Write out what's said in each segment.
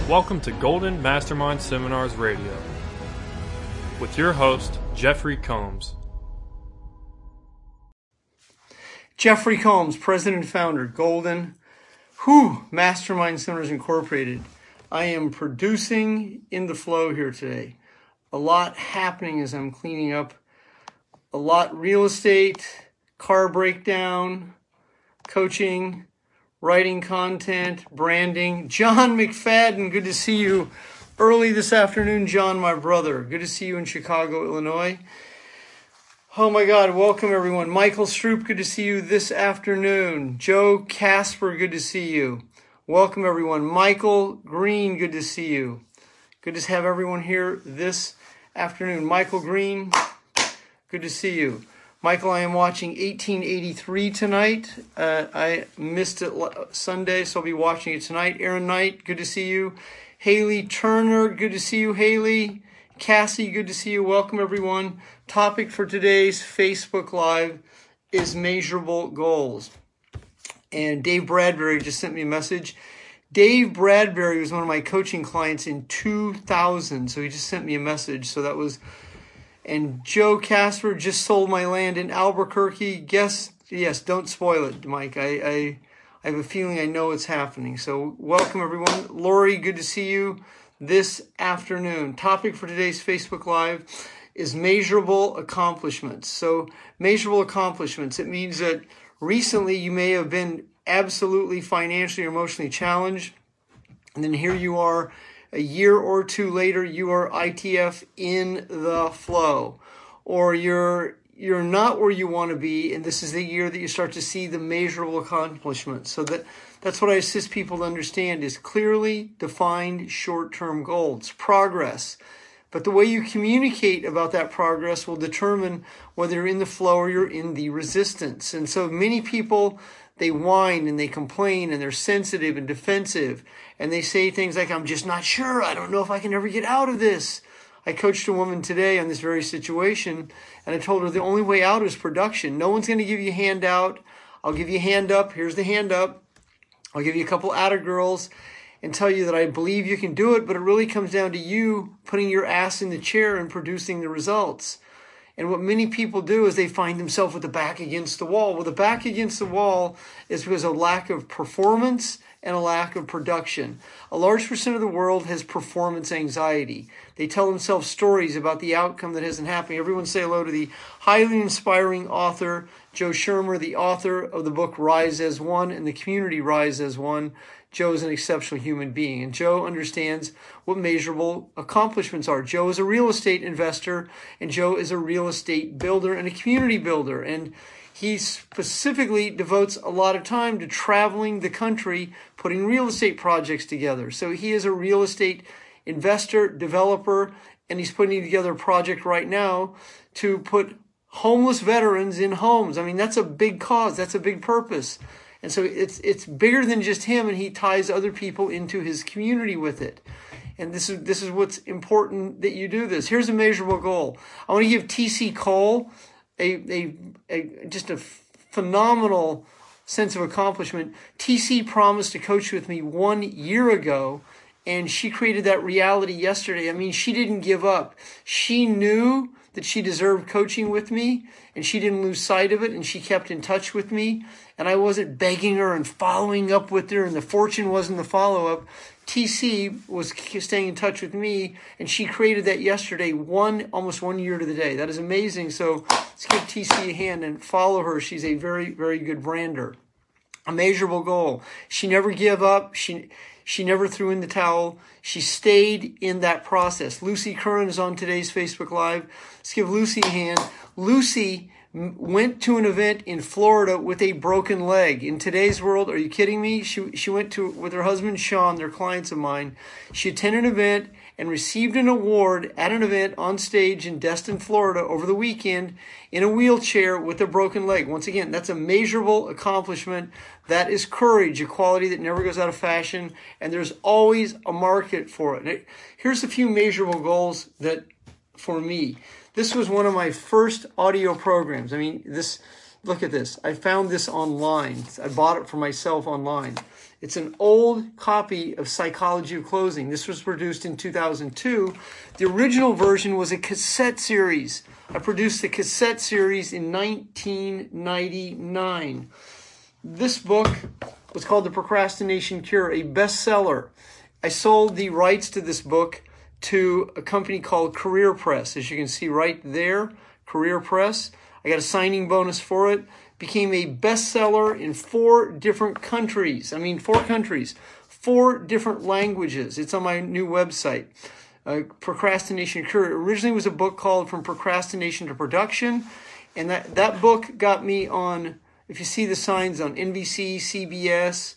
Welcome to Golden Mastermind Seminars Radio with your host, Jeffrey Combs. Jeffrey Combs, President and Founder, Golden Mastermind Seminars Incorporated. I am producing in the flow here today. A lot happening as I'm cleaning up. A lot real estate, car breakdown, coaching, writing content, branding. John McFadden, good to see you early this afternoon. John, my brother, good to see you in Chicago, Illinois. Oh my God, welcome everyone. Michael Stroop, good to see you this afternoon. Joe Casper, good to see you. Welcome everyone. Michael Green, good to see you. Good to have everyone here this afternoon. Michael Green, good to see you. Michael, I am watching 1883 tonight. I missed it Sunday, so I'll be watching it tonight. Aaron Knight, good to see you. Haley Turner, good to see you. Haley, Cassie, good to see you. Welcome, everyone. Topic for today's Facebook Live is measurable goals. And Dave Bradbury just sent me a message. Dave Bradbury was one of my coaching clients in 2000, so he just sent me a message. So that was... And Joe Casper, just sold my land in Albuquerque. Yes, don't spoil it, Mike. I have a feeling I know it's happening. So welcome, everyone. Lori, good to see you this afternoon. Topic for today's Facebook Live is measurable accomplishments. So measurable accomplishments, it means that recently you may have been absolutely financially or emotionally challenged. And then here you are, a year or two later, you are ITF in the flow, or you're not where you want to be, and this is the year that you start to see the measurable accomplishments. So that's what I assist people to understand is clearly defined short-term goals, progress. But the way you communicate about that progress will determine whether you're in the flow or you're in the resistance. And so many people, they whine and they complain and they're sensitive and defensive. And they say things like, I'm just not sure. I don't know if I can ever get out of this. I coached a woman today on this very situation. And I told her the only way out is production. No one's going to give you a handout. I'll give you a hand up. Here's the hand up. I'll give you a couple atta-girls and tell you that I believe you can do it. But it really comes down to you putting your ass in the chair and producing the results. And what many people do is they find themselves with the back against the wall. Well, the back against the wall is because of a lack of performance and a lack of production. A large percent of the world has performance anxiety. They tell themselves stories about the outcome that isn't happening. Everyone say hello to the highly inspiring author, Joe Shermer, the author of the book Rise as One and the community Rise as One. Joe is an exceptional human being, and Joe understands what measurable accomplishments are. Joe is a real estate investor, and Joe is a real estate builder and a community builder, and he specifically devotes a lot of time to traveling the country, putting real estate projects together. So he is a real estate investor, developer, and he's putting together a project right now to put homeless veterans in homes. I mean, that's a big cause. That's a big purpose. And so it's bigger than just him, and he ties other people into his community with it. And this is what's important that you do this. Here's a measurable goal. I want to give T.C. Cole just a phenomenal sense of accomplishment. T.C. promised to coach with me 1 year ago, and she created that reality yesterday. I mean, she didn't give up. She knew that she deserved coaching with me, and she didn't lose sight of it, and she kept in touch with me, and I wasn't begging her and following up with her, and the fortune wasn't the follow-up. TC was staying in touch with me, and she created that yesterday, almost 1 year to the day. That is amazing. So let's give TC a hand and follow her. She's a very, very good brander. A measurable goal. She never gave up. She never threw in the towel. She stayed in that process. Lucy Curran is on today's Facebook Live. Let's give Lucy a hand. Lucy went to an event in Florida with a broken leg. In today's world, are you kidding me? She went with her husband, Sean, they're clients of mine. She attended an event and received an award at an event on stage in Destin, Florida over the weekend in a wheelchair with a broken leg. Once again, that's a measurable accomplishment. That is courage, a quality that never goes out of fashion, and there's always a market for it. Here's a few measurable goals that, for me, this was one of my first audio programs. I mean, look at this. I found this online. I bought it for myself online. It's an old copy of Psychology of Closing. This was produced in 2002. The original version was a cassette series. I produced the cassette series in 1999. This book was called The Procrastination Cure, a bestseller. I sold the rights to this book to a company called Career Press. As you can see right there, Career Press. I got a signing bonus for it. Became a bestseller in 4 different countries. 4 countries, 4 different languages. It's on my new website. Procrastination Cure. It originally was a book called From Procrastination to Production. And that book got me on, if you see the signs, on NBC, CBS.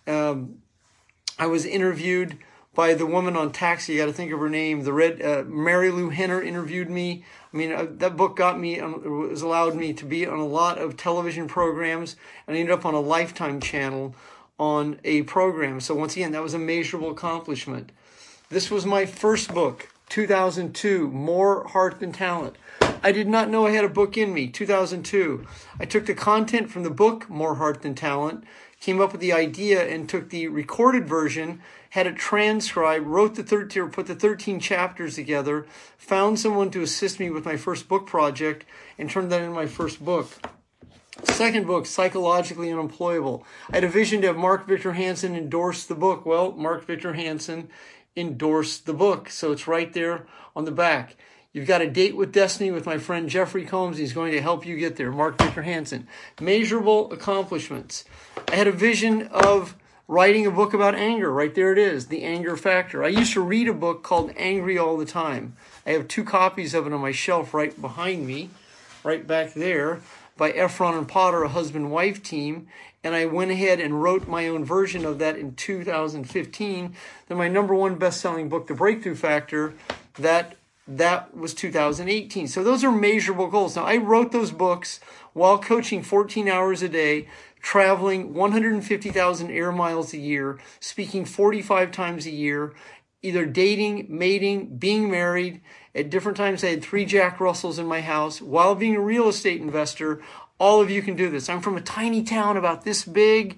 I was interviewed by the woman on Taxi. You got to think of her name. Mary Lou Henner interviewed me. That book allowed me to be on a lot of television programs, and I ended up on a Lifetime channel on a program. So once again, that was a measurable accomplishment. This was my first book, 2002, More Heart Than Talent. I did not know I had a book in me, 2002. I took the content from the book, More Heart Than Talent, came up with the idea and took the recorded version, had it transcribed, put the 13 chapters together, found someone to assist me with my first book project, and turned that into my first book. Second book, Psychologically Unemployable. I had a vision to have Mark Victor Hansen endorse the book. Well, Mark Victor Hansen endorsed the book, so it's right there on the back. You've got a date with destiny with my friend Jeffrey Combs. He's going to help you get there. Mark Victor Hansen. Measurable accomplishments. I had a vision of writing a book about anger. Right there it is, The Anger Factor. I used to read a book called Angry All the Time. I have 2 copies of it on my shelf right behind me, right back there, by Efron and Potter, a husband-wife team. And I went ahead and wrote my own version of that in 2015. Then my number 1 best-selling book, The Breakthrough Factor, that was 2018. So those are measurable goals. Now, I wrote those books while coaching 14 hours a day, traveling 150,000 air miles a year, speaking 45 times a year, either dating, mating, being married. At different times, I had 3 Jack Russells in my house while being a real estate investor. All of you can do this. I'm from a tiny town about this big,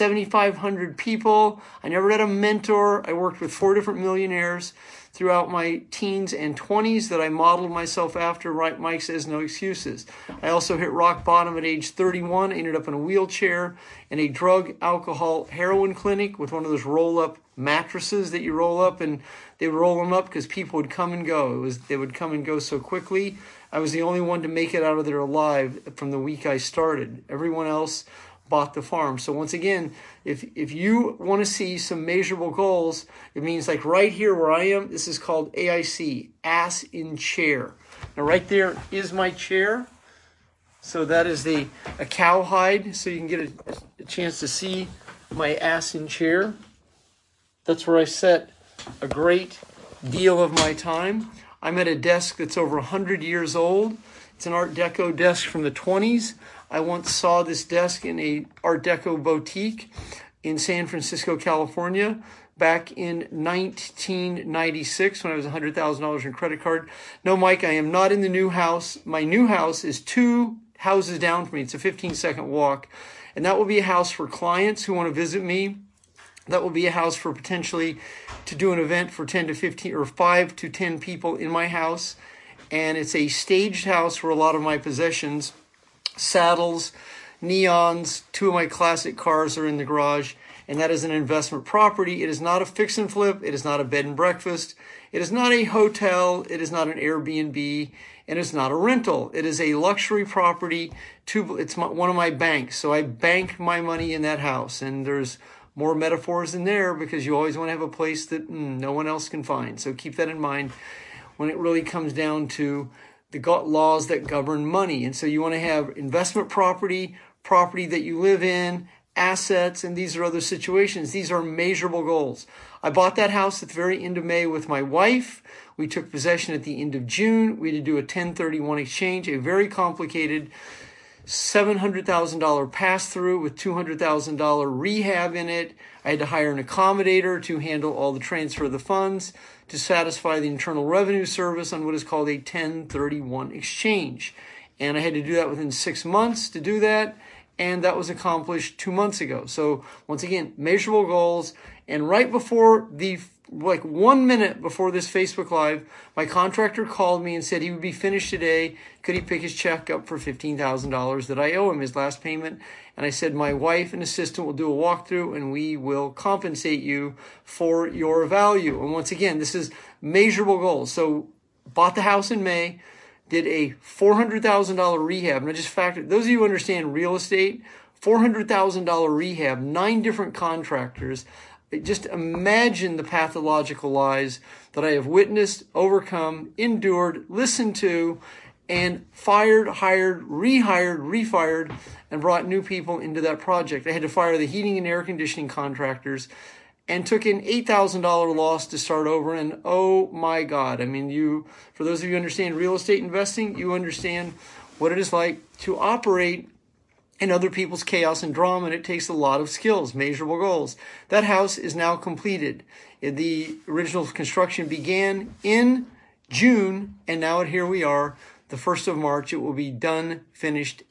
7,500 people. I never had a mentor. I worked with 4 different millionaires throughout my teens and 20s that I modeled myself after. Right, Mike says no excuses. I also hit rock bottom at age 31. I ended up in a wheelchair in a drug, alcohol, heroin clinic with one of those roll-up mattresses that you roll up, and they would roll them up because people would come and go. They would come and go so quickly. I was the only one to make it out of there alive from the week I started. Everyone else bought the farm. So once again, if you want to see some measurable goals, it means like right here where I am, this is called AIC, ass in chair. Now right there is my chair. So that is a cowhide, so you can get a chance to see my ass in chair. That's where I set a great deal of my time. I'm at a desk that's over 100 years old. It's an Art Deco desk from the 20s. I once saw this desk in a Art Deco boutique in San Francisco, California, back in 1996 when I was $100,000 in credit card. No, Mike, I am not in the new house. My new house is 2 houses down from me. It's a 15-second walk. And that will be a house for clients who want to visit me. That will be a house for potentially to do an event for 10 to 15 or 5 to 10 people in my house. And it's a staged house where a lot of my possessions, saddles, neons, 2 of my classic cars are in the garage. And that is an investment property. It is not a fix and flip. It is not a bed and breakfast. It is not a hotel. It is not an Airbnb. And it's not a rental. It is a luxury property. It's one of my banks. So I bank my money in that house. And there's more metaphors in there because you always want to have a place that no one else can find. So keep that in mind when it really comes down to the laws that govern money. And so you want to have investment property that you live in, assets, and these are other situations. These are measurable goals. I bought that house at the very end of May with my wife. We took possession at the end of June. We had to do a 1031 exchange, a very complicated $700,000 pass-through with $200,000 rehab in it. I had to hire an accommodator to handle all the transfer of the funds to satisfy the Internal Revenue Service on what is called a 1031 exchange. And I had to do that within 6 months to do that. and that was accomplished 2 months ago. So once again, measurable goals. And right before 1 minute before this Facebook Live, my contractor called me and said he would be finished today. Could he pick his check up for $15,000 that I owe him, his last payment? And I said, my wife and assistant will do a walkthrough and we will compensate you for your value. And once again, this is measurable goals. So bought the house in May, did a $400,000 rehab. And I just factored, those of you who understand real estate, $400,000 rehab, 9 different contractors. Just imagine the pathological lies that I have witnessed, overcome, endured, listened to, and fired, hired, rehired, refired, and brought new people into that project. I had to fire the heating and air conditioning contractors and took an $8,000 loss to start over. And oh my God, I mean, for those of you who understand real estate investing, you understand what it is like to operate in other people's chaos and drama, and it takes a lot of skills, measurable goals. That house is now completed. The original construction began in June, and now here we are, the 1st of March. It will be done, finished,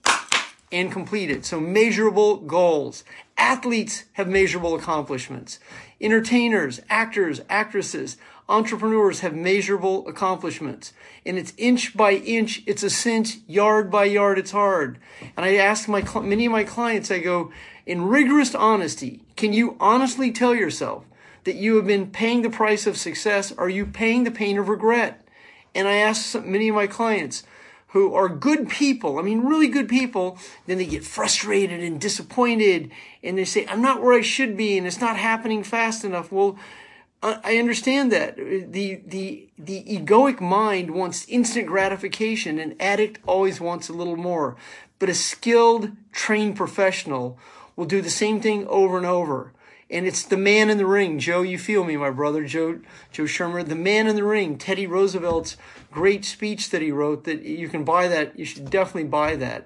and completed. So measurable goals. Athletes have measurable accomplishments. Entertainers, actors, actresses, entrepreneurs have measurable accomplishments. And it's inch by inch, it's a cinch, yard by yard, it's hard. And I ask many of my clients, I go, in rigorous honesty, can you honestly tell yourself that you have been paying the price of success? Are you paying the pain of regret? And I ask many of my clients who are good people, I mean really good people, then they get frustrated and disappointed and they say, I'm not where I should be and it's not happening fast enough. Well, I understand that. The egoic mind wants instant gratification. An addict always wants a little more. But a skilled, trained professional will do the same thing over and over. And it's the man in the ring. Joe, you feel me, my brother, Joe Shermer. The man in the ring, Teddy Roosevelt's great speech that he wrote, that you can buy that. You should definitely buy that.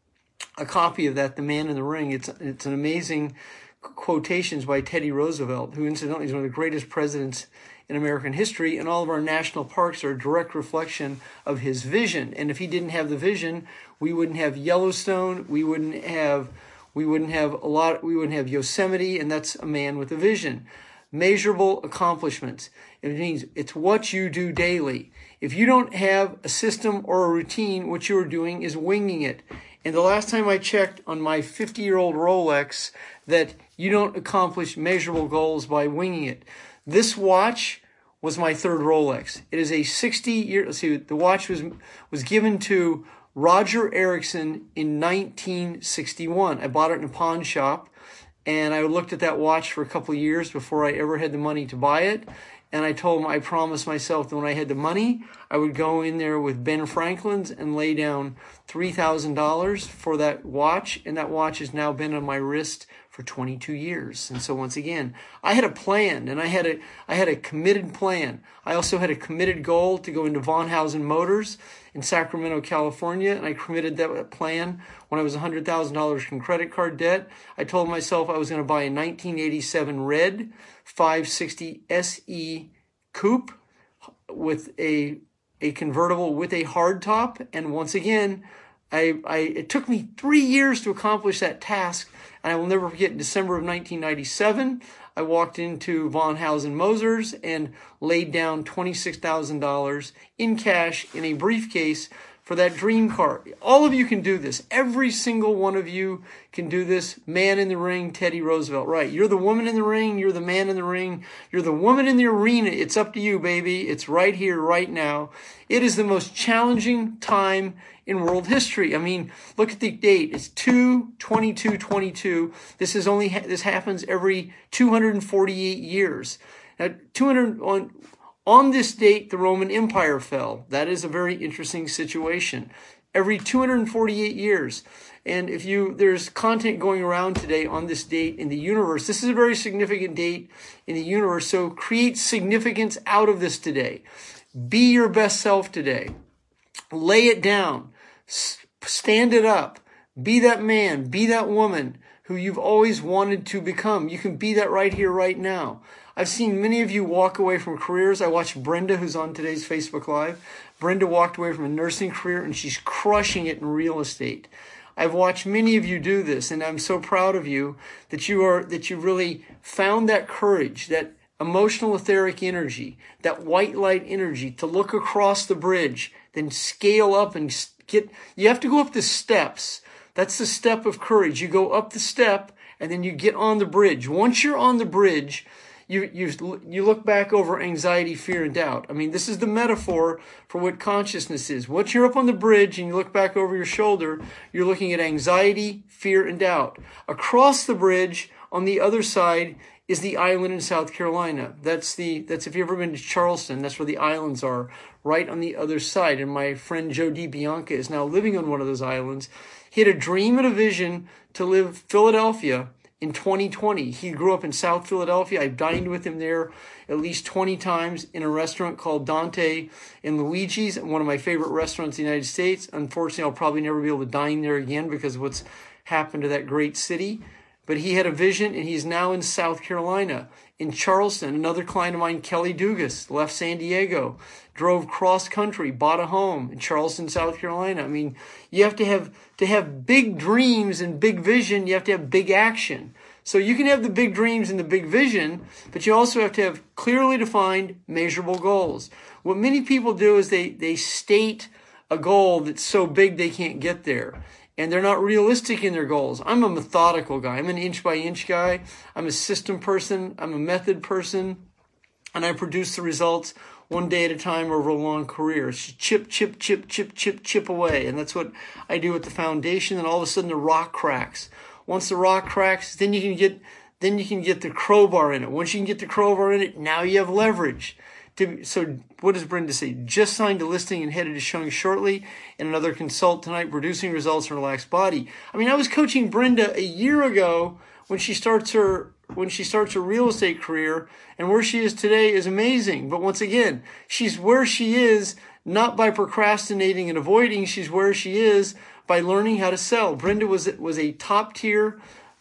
A copy of that, The Man in the Ring. It's an amazing quotations by Teddy Roosevelt, who incidentally is one of the greatest presidents in American history, and all of our national parks are a direct reflection of his vision. And if he didn't have the vision, we wouldn't have Yellowstone, we wouldn't have Yosemite, and that's a man with a vision. Measurable accomplishments. It means it's what you do daily. If you don't have a system or a routine, what you're doing is winging it. And the last time I checked on my 50-year-old Rolex, that you don't accomplish measurable goals by winging it. This watch was my 3rd Rolex. It is a 60-year, the watch was given to Roger Erickson in 1961. I bought it in a pawn shop, and I looked at that watch for a couple of years before I ever had the money to buy it. And I told him, I promised myself that when I had the money, I would go in there with Ben Franklin's and lay down $3,000 for that watch. And that watch has now been on my wrist for 22 years. And so once again, I had a plan, and I had a committed plan. I also had a committed goal to go into Von Hausen Motors in Sacramento, California, and I committed that plan when I was $100,000 in credit card debt. I told myself I was going to buy a 1987 red 560 SE coupe with a convertible with a hard top. And once again, it took me 3 years to accomplish that task. And I will never forget, in December of 1997, I walked into Von Hausen Motors and laid down $26,000 in cash in a briefcase for that dream car. All of you can do this. Every single one of you can do this. Man in the ring, Teddy Roosevelt. Right. You're the woman in the ring. You're the man in the ring. You're the woman in the arena. It's up to you, baby. It's right here, right now. It is the most challenging time in world history. I mean, look at the date. It's 2/22/22. This happens every 248 years. Now, on this date, the Roman Empire fell. That is a very interesting situation. Every 248 years. And there's content going around today on this date in the universe. This is a very significant date in the universe. So create significance out of this today. Be your best self today. Lay it down. Stand it up. Be that man. Be that woman who you've always wanted to become. You can be that right here, right now. I've seen many of you walk away from careers. I watched Brenda, who's on today's Facebook Live. Brenda walked away from a nursing career, and she's crushing it in real estate. I've watched many of you do this, and I'm so proud of you that you really found that courage, that emotional etheric energy, that white light energy to look across the bridge, then scale up and you have to go up the steps. That's the step of courage. You go up the step and then you get on the bridge. Once you're on the bridge, you look back over anxiety, fear, and doubt. I mean, this is the metaphor for what consciousness is. Once you're up on the bridge and you look back over your shoulder, you're looking at anxiety, fear, and doubt. Across the bridge, on the other side, is the island in South Carolina. That's if you've ever been to Charleston, that's where the islands are, right on the other side. And my friend Joe DiBianca is now living on one of those islands. He had a dream and a vision to live Philadelphia in 2020. He grew up in South Philadelphia. I've dined with him there at least 20 times in a restaurant called Dante and Luigi's, one of my favorite restaurants in the United States. Unfortunately, I'll probably never be able to dine there again because of what's happened to that great city. But he had a vision, and he's now in South Carolina, in Charleston. Another client of mine, Kelly Dugas, left San Diego, drove cross country, bought a home in Charleston, South Carolina. I mean, you have to have big dreams and big vision. You have to have big action. So you can have the big dreams and the big vision, but you also have to have clearly defined, measurable goals. What many people do is they state a goal that's so big they can't get there. And they're not realistic in their goals. I'm a methodical guy. I'm an inch-by-inch guy. I'm a system person. I'm a method person. And I produce the results one day at a time over a long career. It's chip away. And that's what I do at the foundation. And all of a sudden the rock cracks. Once the rock cracks, then you can get the crowbar in it. Once you can get the crowbar in it, now you have leverage. So what does Brenda say? Just signed a listing and headed to showing shortly, and another consult tonight, producing results in a relaxed body. I mean, I was coaching Brenda a year ago when she starts her real estate career, and where she is today is amazing. But once again, she's where she is not by procrastinating and avoiding. She's where she is by learning how to sell. Brenda was a top tier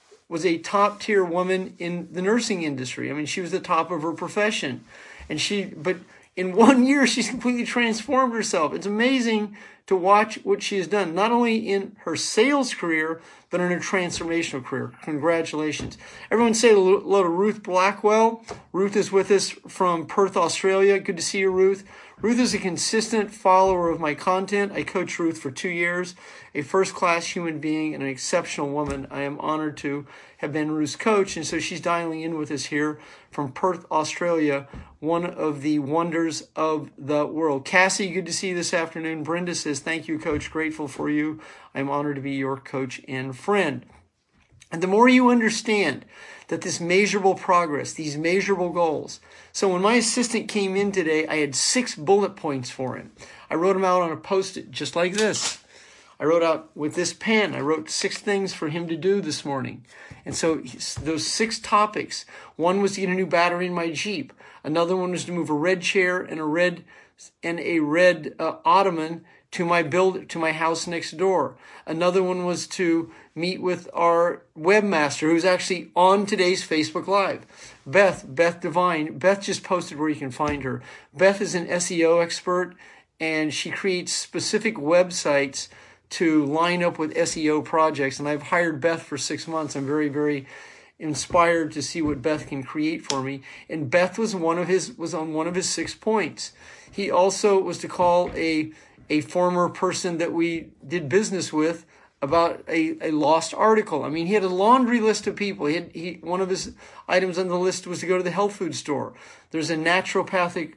woman in the nursing industry. I mean, she was the top of her profession. But in 1 year, she's completely transformed herself. It's amazing to watch what she has done, not only in her sales career, but in her transformational career. Congratulations. Everyone say hello to Ruth Blackwell. Ruth is with us from Perth, Australia. Good to see you, Ruth. Ruth is a consistent follower of my content. I coached Ruth for 2 years, a first-class human being and an exceptional woman. I am honored to have been Ruth's coach, and so she's dialing in with us here from Perth, Australia, one of the wonders of the world. Cassie, good to see you this afternoon. Brenda says, thank you, Coach. Grateful for you. I'm honored to be your coach and friend. And the more you understand that this measurable progress, these measurable goals. So when my assistant came in today, I had 6 bullet points for him. I wrote them out on a Post-it just like this. I wrote out with this pen, I wrote 6 things for him to do this morning. And so those 6 topics, one was to get a new battery in my Jeep. Another one was to move a red chair and a red ottoman to my house next door. Another one was to meet with our webmaster, who's actually on today's Facebook Live. Beth Devine. Beth just posted where you can find her. Beth is an SEO expert, and she creates specific websites to line up with SEO projects. And I've hired Beth for 6 months. I'm very, very inspired to see what Beth can create for me. And Beth was on one of his 6 points. He also was to call a former person that we did business with about a lost article. I mean, he had a laundry list of people. One of his items on the list was to go to the health food store. There's a naturopathic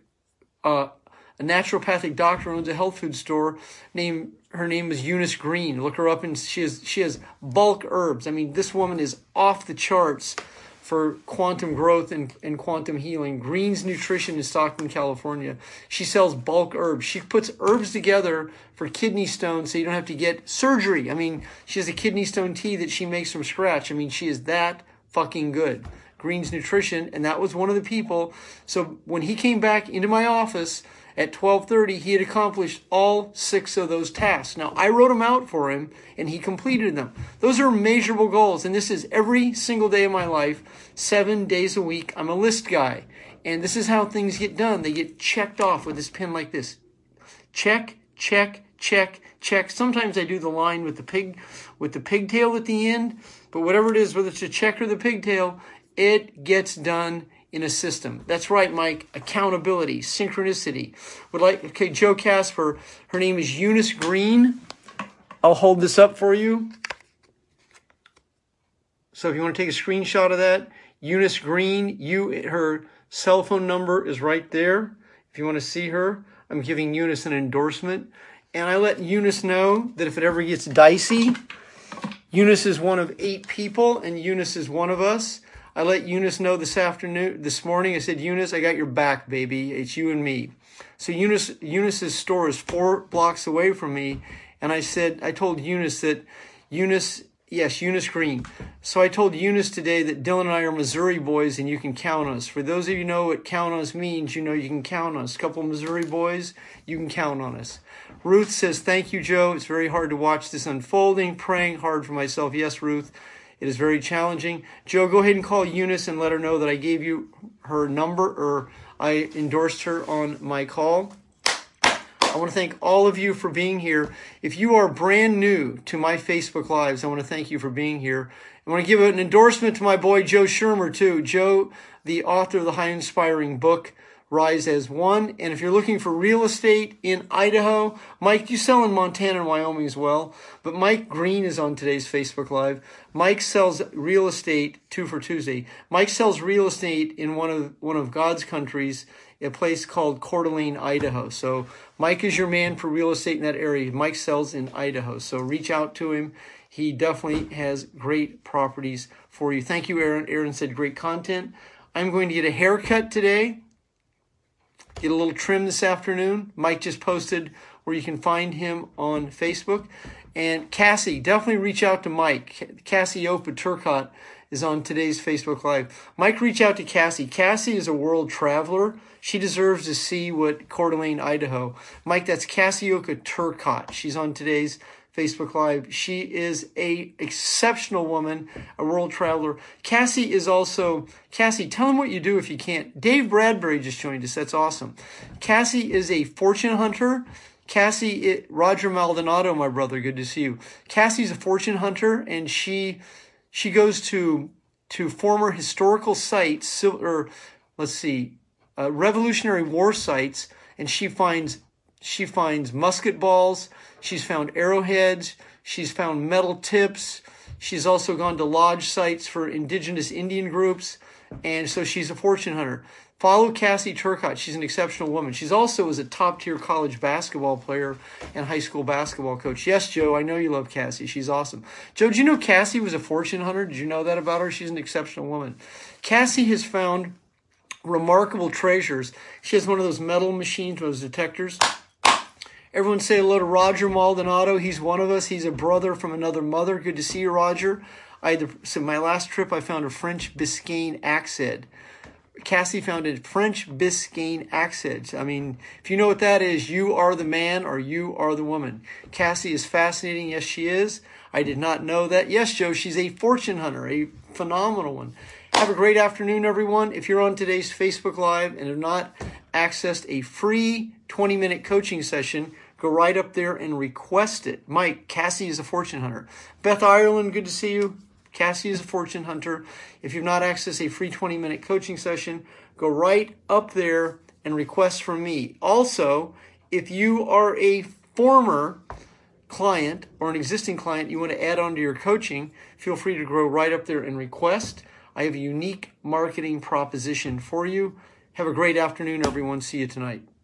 doctor who owns a health food store. Her name is Eunice Green. Look her up, and she has bulk herbs. I mean, this woman is off the charts for quantum growth and quantum healing. Green's Nutrition in Stockton, California. She sells bulk herbs. She puts herbs together for kidney stones so you don't have to get surgery. I mean, she has a kidney stone tea that she makes from scratch. I mean, she is that fucking good. Green's Nutrition, and that was one of the people. So when he came back into my office at 12:30, he had accomplished all 6 of those tasks. Now, I wrote them out for him, and he completed them. Those are measurable goals, and this is every single day of my life, 7 days a week. I'm a list guy, and this is how things get done. They get checked off with this pen like this. Check, check, check, check. Sometimes I do the line with the pigtail at the end, but whatever it is, whether it's a check or the pigtail, it gets done in a system. That's right, Mike. Accountability, synchronicity. Okay, Joe Casper, her name is Eunice Green. I'll hold this up for you. So if you want to take a screenshot of that, Eunice Green, her cell phone number is right there. If you want to see her, I'm giving Eunice an endorsement. And I let Eunice know that if it ever gets dicey, Eunice is one of 8 people, and Eunice is one of us. I let Eunice know this morning. I said, Eunice, I got your back, baby. It's you and me. So Eunice's store is 4 blocks away from me. And I told Eunice that Eunice Green. So I told Eunice today that Dylan and I are Missouri boys and you can count us. For those of you who know what count us means, you know you can count us. A couple of Missouri boys, you can count on us. Ruth says, thank you, Joe. It's very hard to watch this unfolding. Praying hard for myself. Yes, Ruth. It is very challenging. Joe, go ahead and call Eunice and let her know that I gave you her number, or I endorsed her on my call. I want to thank all of you for being here. If you are brand new to my Facebook Lives, I want to thank you for being here. I want to give an endorsement to my boy Joe Shermer, too. Joe, the author of the high-inspiring book, Rise as One. And if you're looking for real estate in Idaho, Mike, you sell in Montana and Wyoming as well, but Mike Green is on today's Facebook Live. Mike sells real estate, 2 for Tuesday. Mike sells real estate in one of God's countries, a place called Coeur d'Alene, Idaho. So Mike is your man for real estate in that area. Mike sells in Idaho. So reach out to him. He definitely has great properties for you. Thank you, Aaron. Aaron said great content. I'm going to get a haircut today. Get a little trim this afternoon. Mike just posted where you can find him on Facebook. And Cassie, definitely reach out to Mike. Cassie Opa Turcotte is on today's Facebook Live. Mike, reach out to Cassie. Cassie is a world traveler. She deserves to see what Coeur d'Alene, Idaho. Mike, that's Cassioka Turcotte. She's on today's Facebook Live. She is a exceptional woman, a world traveler. Cassie, tell them what you do if you can't. Dave Bradbury just joined us. That's awesome. Cassie is a fortune hunter. Roger Maldonado, my brother, good to see you. Cassie's a fortune hunter, and she goes to former historical sites, Revolutionary War sites, and she finds musket balls. She's found arrowheads. She's found metal tips. She's also gone to lodge sites for indigenous Indian groups. And so she's a fortune hunter. Follow Cassie Turcotte. She's an exceptional woman. She's also was a top-tier college basketball player and high school basketball coach. Yes, Joe, I know you love Cassie. She's awesome. Joe, did you know Cassie was a fortune hunter? Did you know that about her? She's an exceptional woman. Cassie has found remarkable treasures. She has one of those metal machines, those detectors. Everyone say hello to Roger Maldonado. He's one of us. He's a brother from another mother. Good to see you, Roger. My last trip, I found a French Biscayne axe head. Cassie found a French Biscayne axe head. I mean, if you know what that is, you are the man or you are the woman. Cassie is fascinating. Yes, she is. I did not know that. Yes, Joe, she's a fortune hunter, a phenomenal one. Have a great afternoon, everyone. If you're on today's Facebook Live and have not accessed a free 20-minute coaching session, go right up there and request it. Mike, Cassie is a fortune hunter. Beth Ireland, good to see you. Cassie is a fortune hunter. If you've not accessed a free 20-minute coaching session, go right up there and request from me. Also, if you are a former client or an existing client you want to add on to your coaching, feel free to go right up there and request. I have a unique marketing proposition for you. Have a great afternoon, everyone. See you tonight.